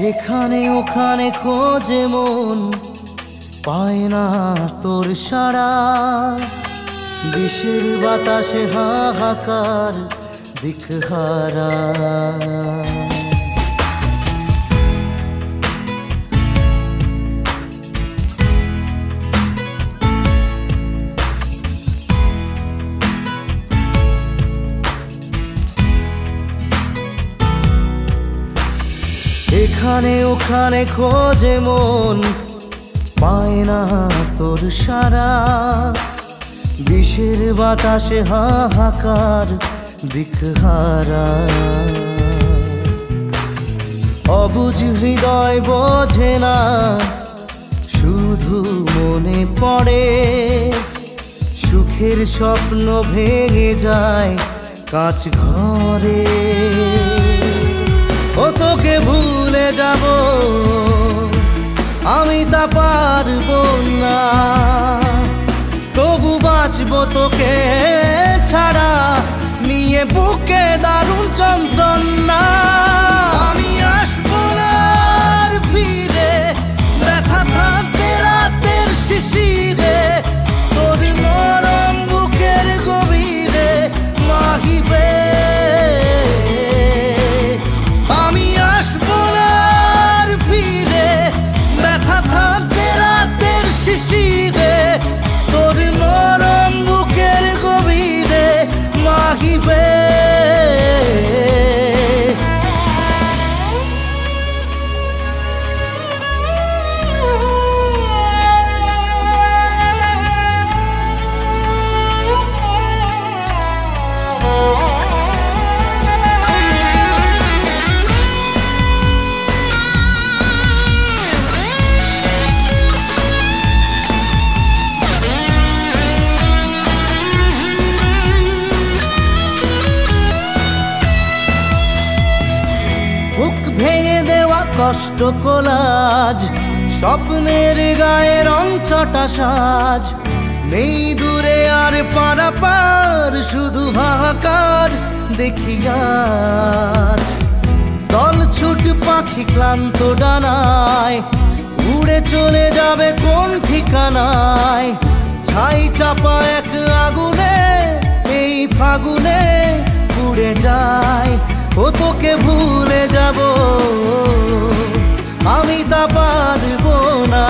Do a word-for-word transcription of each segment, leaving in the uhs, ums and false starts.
এখানে ওখানে খোঁজে মন, পায় না তোর সাড়া। বিষের বাতাসে হাহাকার, দিকহারা। এখানে ওখানে খোঁজে মন, পায় না তোর সারা। বিষের বাতাসে হাহাকার, দিকহারা। অবুঝ হৃদয় বোঝে না, শুধু মনে পড়ে। সুখের স্বপ্ন ভেঙে যায় কাঁচ ঘরে। ও তোকে ভুলে যাব আমি তা পারবো না, তবু বাঁচবো তোকে ছাড়া, নিয়ে বুকে দারুণ যন্ত্রণা। আমি আসবো না আর ফিরে, ব্যথা থাকবে রাতের শিশিরে। তোর নরম বুকের গভীরে মাহিবে। আমি আসবো না আর ফিরে, ব্যথা থাকবে রাতের শিশিরে। তোর নরম বুকের গভীরে মাহিবে। বুক ভেঙে দেওয়া কষ্ট কোলাজ, স্বপ্নের গায়ে রং চটা সাজ। নেই দূরে আর পারাপার, শুধু হাহাকার দেখি আজ। দল ছুট পাখি ক্লান্ত ডানায়, উড়ে চলে যাবে কোন ঠিকানায়। ছাই চাপা এক আগুনে, এই ফাগুনে পুড়ে যায়। ও তোকে ভুলে যাব আমি তা পারবো না,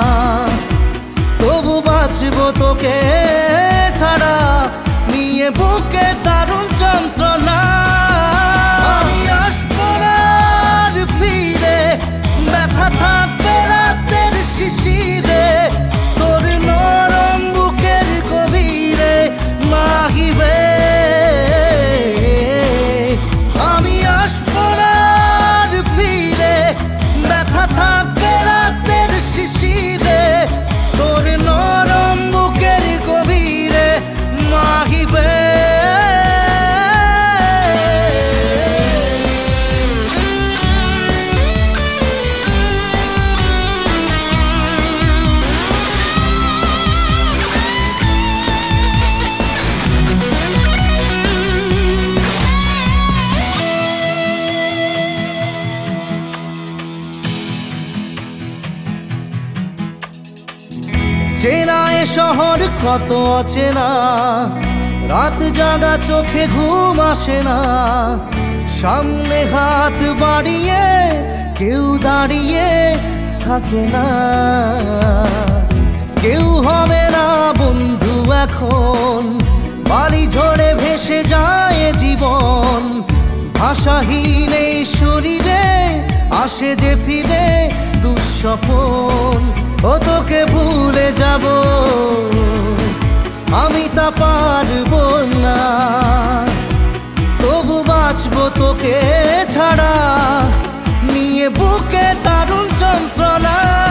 তবু বাঁচবো তোকে ছাড়া, নিয়ে বুকে দারুণ যন্ত্রণা। আমি আসবো না আর ফিরে, ব্যথা থাকবে রাতের শিশিরে। তোর নরম বুকের গভীরে মাহিবে। ব্যথা থাকবে রাতের শিশিরে। তোর নরম বুকের গভীরে মাহিবে। চেনা এ শহর কত অচেনা, রাত জাগা চোখে ঘুম আসে না। সামনে হাত বাড়িয়ে কেউ দাঁড়িয়ে থাকে না। কেউ হবে না বন্ধু এখন, বালি ঝড়ে ভেসে যায় জীবন। ভাষাহীন এই শরীরে আসে যে ফিরে দুঃস্বপন। ও তোকে ভুলে যাব আমি তা পারবো না, তবু বাঁচবো তোকে ছাড়া, নিয়ে বুকে দারুণ যন্ত্রণা।